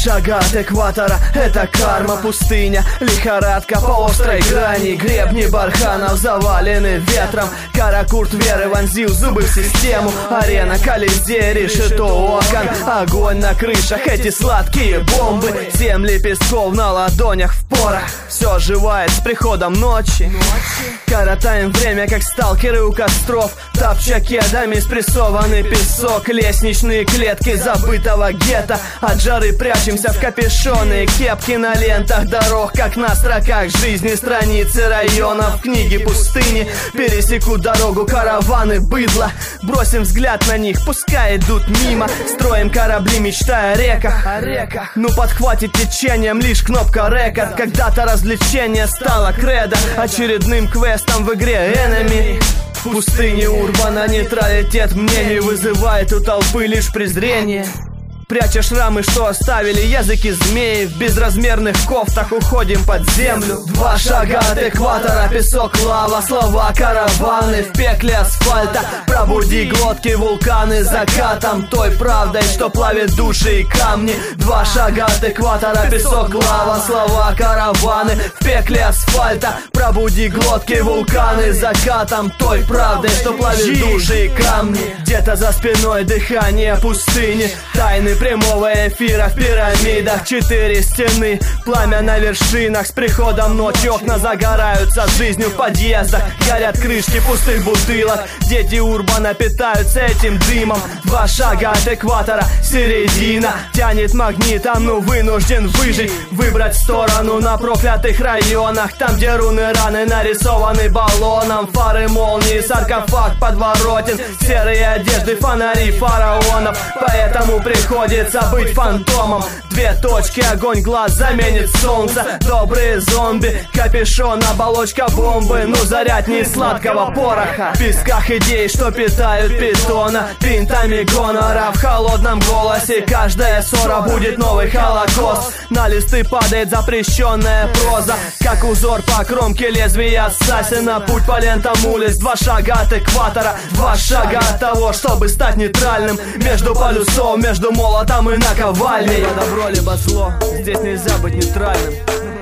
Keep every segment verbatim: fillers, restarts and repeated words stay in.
шага от экватора, это карма, пустыня, лихорадка по острой грани. Гребни барханов завалены ветром, каракурт веры вонзил зубы в систему. Арена Колизей, решето окон, огонь на крышах, эти сладкие бомбы. Семь лепестков на ладонях в порах, все оживает с приходом ночи. Коротаем время, как сталкеры у костров, топча кедами спрессованный песок. Лестничные клетки забытого гетто, от жары прячемся в капюшоны. Кепки на лентах дорог, как на строках жизни. Страницы районов, книги пустыни. Пересекут дорогу караваны быдла, бросим взгляд на них, пускай идут мимо. Строим корабли, мечтая о реках, о реках. Ну подхватит течением лишь кнопка рекорд. Когда-то развлечение стало кредо, очередным квестом в игре Enemy. В пустыне урбана нейтралитет мнений вызывает у толпы лишь презрение. Пряча шрамы, что оставили языки змеи, в безразмерных кофтах уходим под землю. Два шага от экватора, песок, лава, слова, караваны в пекле асфальта. Пробуди глотки, вулканы закатом, той правдой, что плавит души и камни. Два шага от экватора, песок, лава, слова, караваны в пекле асфальта. Пробуди глотки, вулканы закатом, той правдой, что плавит души и камни. Где-то за спиной дыхание пустыни, тайны прямого эфира в пирамидах. Четыре стены, пламя на вершинах. С приходом ночи окна загораются жизнью в подъездах. Горят крышки пустых бутылок, дети урбана питаются этим дымом. Два шага от экватора, середина, тянет магнитом, ну вынужден выжить. Выбрать сторону на проклятых районах, там где руны раны нарисованы баллоном. Фары молнии, саркофаг подворотен, серые одежды, фонари фараонов. Поэтому приходится быть фантомом. Две точки, огонь глаз заменит солнце. Добрые зомби, капюшон, оболочка бомбы. Ну заряд не сладкого пороха. В песках идей, что питают питона, пинтами гонора. В холодном голосе каждая ссора будет новый холокост. На листы падает запрещенная проза, как узор по кромке лезвия ассасина. Путь по лентам улиц, два шага от экватора, два шага от того, чтобы стать нейтральным. Между полюсов, между молотом и наковальней. Либо добро, либо зло, здесь нельзя быть нейтральным.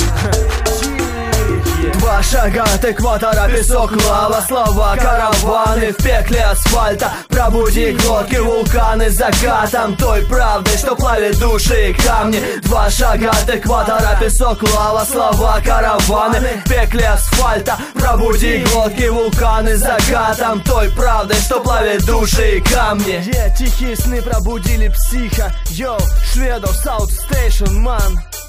Два шага от экватора, песок, лава, слова, караваны в пекле асфальта. Пробуди глотки, вулканы закатом, той правдой, что плавит души и камни. Два шага от экватора, песок, лава, слова, караваны в пекле асфальта. Пробуди глотки, вулканы закатом, той правдой, что плавит души и камни. Yeah, тихие сны пробудили психа. Йоу, шведов, Саут Стейшн, ман.